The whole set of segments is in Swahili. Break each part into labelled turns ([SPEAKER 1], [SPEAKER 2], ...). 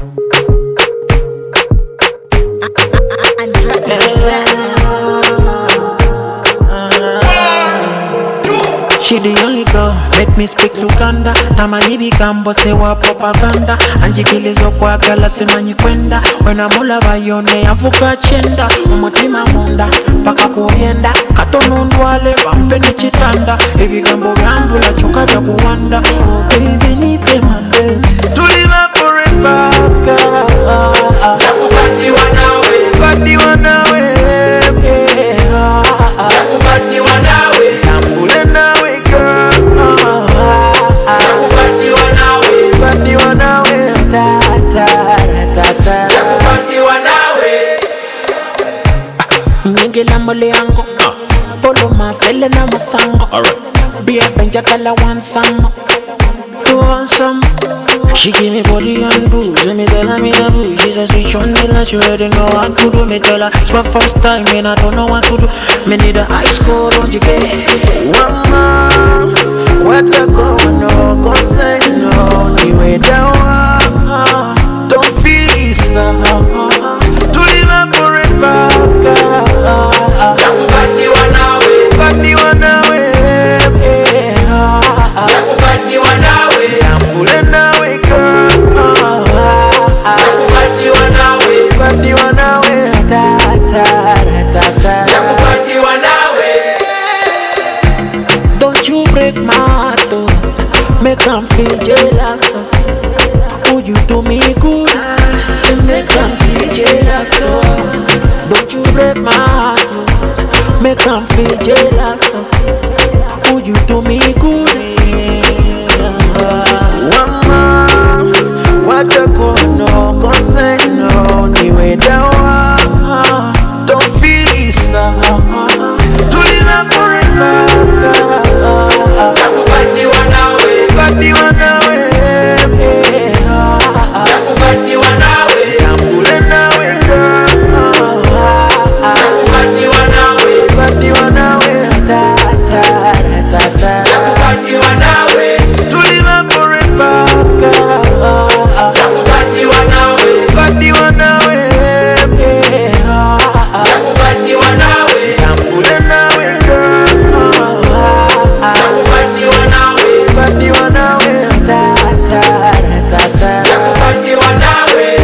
[SPEAKER 1] She the only girl, make me speak Luganda. Tamani bigambo sewa propaganda. Anjikilizo kwa gala semanyi kwenda. Wena mula bayone avuka chenda. Umutima munda, paka kuyenda. Katono ndwale, wampeni chitanda. Ebigambo gambu la choka vya kuwanda. Oh baby nipe mapenzi, to live forever girl.
[SPEAKER 2] Nakupatiwa nawe,
[SPEAKER 1] Kupatiwa nawe, yeah.
[SPEAKER 2] nakupatiwa nawe,
[SPEAKER 1] Tambule nawe girl.
[SPEAKER 2] nakupatiwa nawe,
[SPEAKER 1] Kupatiwa nawe, ta ta ta ta.
[SPEAKER 2] nakupatiwa nawe.
[SPEAKER 1] Nyingi la mole yango, polo masele na masango. Bia benja kala one some, you want some. She give me body and booze, and me tell her me the booze. She says she on me like she already know what to do. Me tell her it's my first time and I don't know what to do. Me need a high score, don't you get? Mama, what you going on? Go say no, the way down. Don't feel so. To live forever, girl.
[SPEAKER 2] Nakupatiwa nawe,
[SPEAKER 1] Kupatiwa nawe, yeah.
[SPEAKER 2] nakupatiwa nawe,
[SPEAKER 1] Tambule nawe girl.
[SPEAKER 2] nakupatiwa nawe,
[SPEAKER 1] Kupatiwa nawe, ta ta ta ta.
[SPEAKER 2] nakupatiwa nawe.
[SPEAKER 1] Don't you break my heart, oh. Make 'em feel jealous, oh. Would you do me good? And make 'em feel jealous, oh. Don't you break my heart, oh. Make 'em feel jealous, oh. Would you do me good? Mama, what you gonna go say no? Niwe dawa, don't feel so. To live forever, girl.
[SPEAKER 2] Nakupatiwa nawe,
[SPEAKER 1] Kupatiwa nawe, yeah.
[SPEAKER 2] nakupatiwa nawe,
[SPEAKER 1] Tambule nawe girl.
[SPEAKER 2] nakupatiwa nawe,
[SPEAKER 1] Kupatiwa nawe, ta ta ta ta.
[SPEAKER 2] nakupatiwa nawe,
[SPEAKER 1] To live forever, girl.
[SPEAKER 2] nakupatiwa nawe,
[SPEAKER 1] Kupatiwa nawe, yeah.
[SPEAKER 2] nakupatiwa nawe,
[SPEAKER 1] Tambule nawe girl.
[SPEAKER 2] nakupatiwa nawe,
[SPEAKER 1] Kupatiwa nawe, ta ta ta ta.
[SPEAKER 2] nakupatiwa nawe.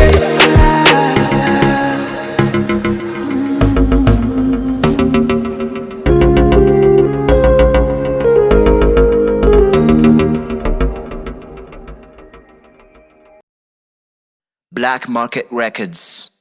[SPEAKER 3] Black Market Records.